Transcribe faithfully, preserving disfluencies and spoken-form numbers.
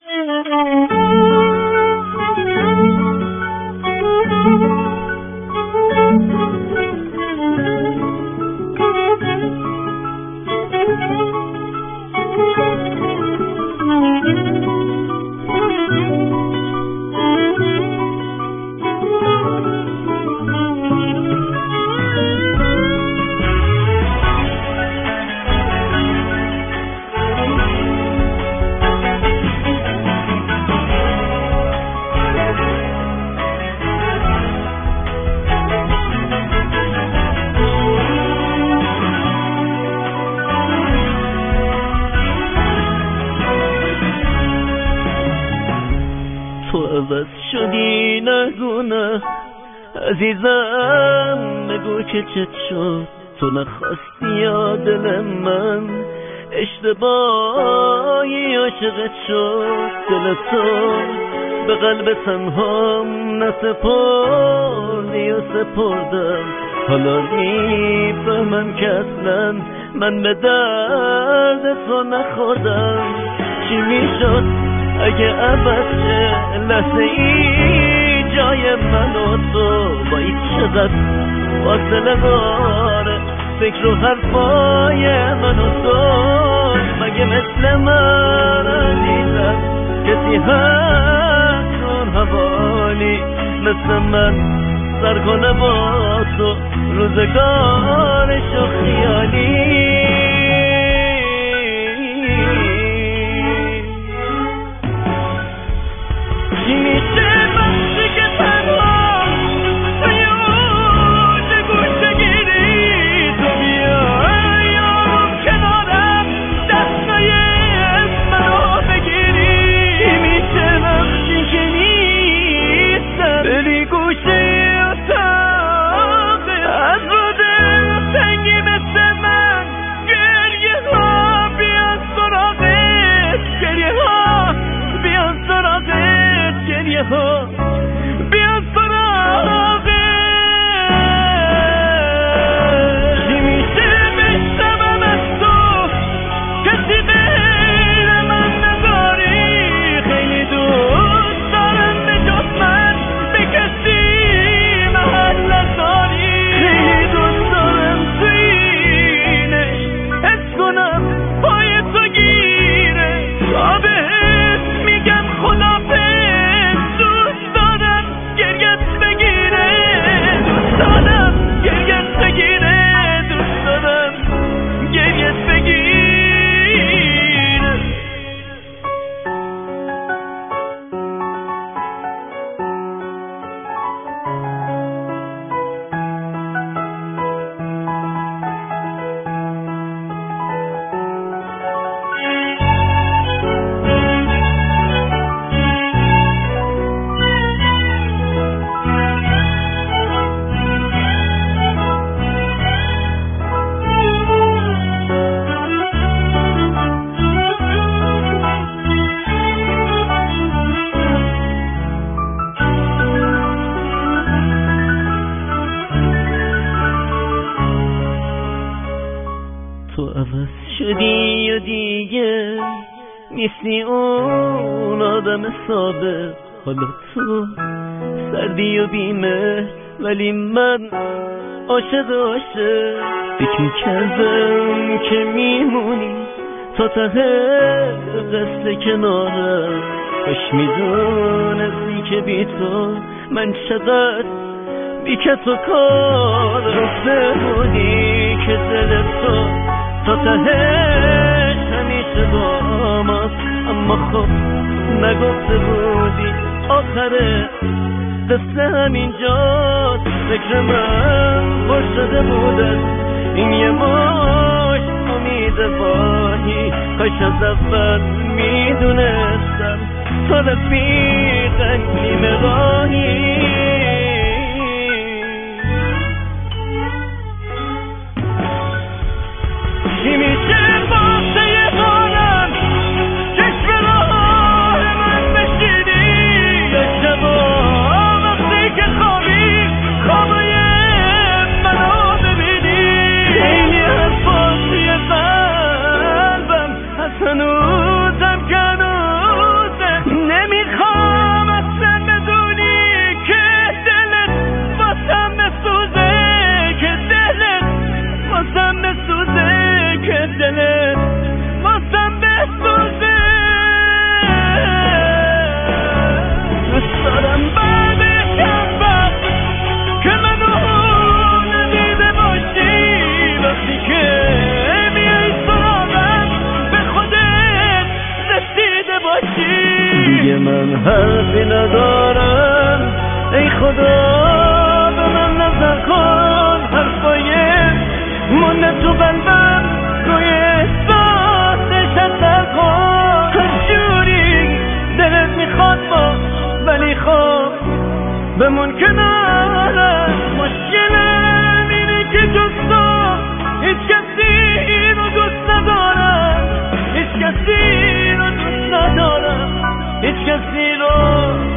عوض شدی نگونه عزیزم، بگو که چت شد تو نخواستی یا دل من اشتباهی عاشقت شد. دل تو به قلب تنهام نسپردی و سپردم، حالا میفهمم که اصلا من به درد تو نخوردم. چی میشد اگه عوض شه لحظه ای جای من و تو، با این چقدر فاصله داره فکر و حرفای من و تو. مگه مثل من عزیزم کسی هست اون حوالی مثل من سر کنه با تو روزگارش و خیالی؟ تو عوض شدی و دیگه نیستی اون آدم سابق. حالا تو سردی و بیمه ولی من عاشق عاشق. فکر میکردم که میمونی تا ته قصد کنارم، کاش میدونستی که بی تو من چقدر بی کس و کار. رفته بودی که دل تو تا تهش همیشه با ماست، اما خب نگفته بودی آخره قصه همینجاست. فکر من پر شده بود این یه ماش امید واهی، کاش از اول میدونستم تو رفیقم نیمه راهی. چی میشه واسه غارم چشم راه من بشینی یه شبا وقتی که خوابی خوابای منو ببینی؟ خیلی حرفا توی قلبم هست هنوزم که هنوزه کسی رو دوست ندارم، هیچ کسی رو